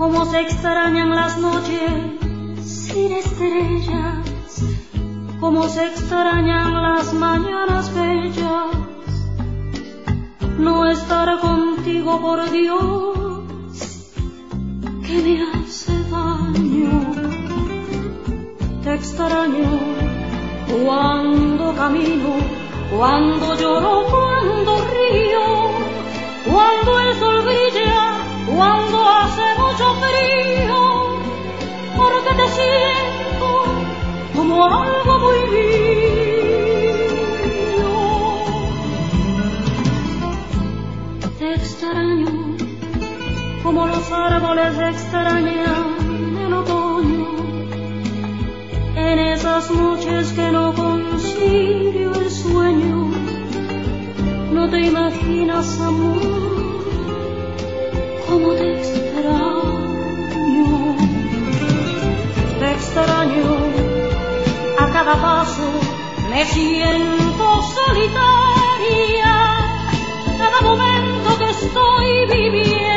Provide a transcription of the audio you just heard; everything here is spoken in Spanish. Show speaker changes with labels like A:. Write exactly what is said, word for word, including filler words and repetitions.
A: Cómo se extrañan las noches sin estrellas, cómo se extrañan las mañanas bellas. No estar contigo, por Dios, que me hace daño. Te extraño cuando camino, cuando lloro, cuando río, cuando el sol brilla, cuando hace mucho frío, porque te siento como algo muy mío. Te extraño como los árboles extrañan el otoño, en esas noches que no concilio el sueño. No te imaginas, amor, cómo te extraño. Te extraño a cada paso, me siento solitaria cada momento que estoy viviendo.